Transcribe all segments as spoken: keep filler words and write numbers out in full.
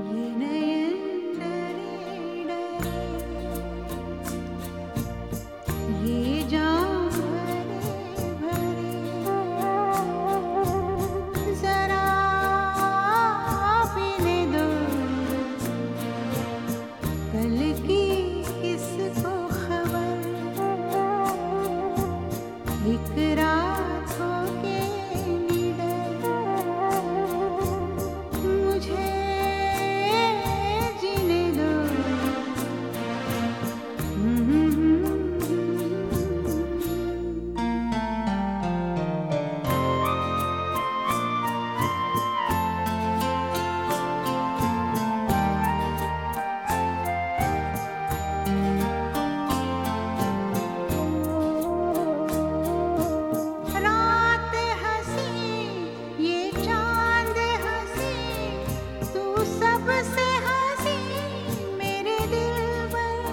ये नयन डरे डरे, ये जाम भरे भरे, जरा पीने दो कल की किसको खबर, एक रात हो के निडर, मुझे जीने दो। रात हंसी ये चांद हंसी, तू सबसे हंसी मेरे दिलबर।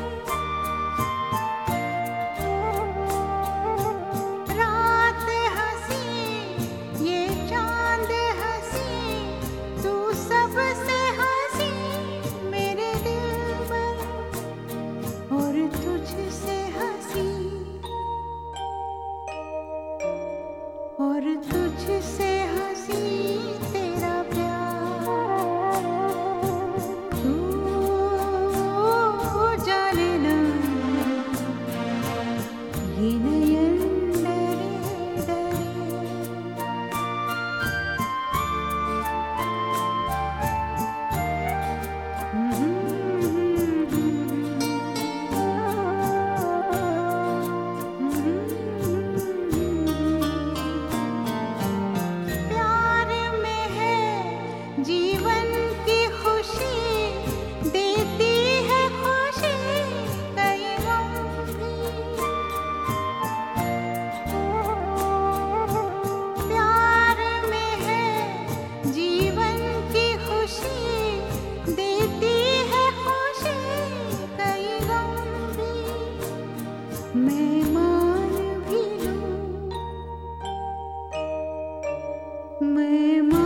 रात हंसी ये चांद हंसी, तू सबसे हंसी मेरे दिलबर, और तुझसे हंसी और तुझसे हंसी तेरा प्यार। तू जाने ना ये नयन डरे डरे। प्यार में है जीवन की खुशी, देती है खुशी कई गम भी। प्यार में है जीवन की खुशी, देती है खुशी कई गम भी। मैं मान भी लूं, मैं मान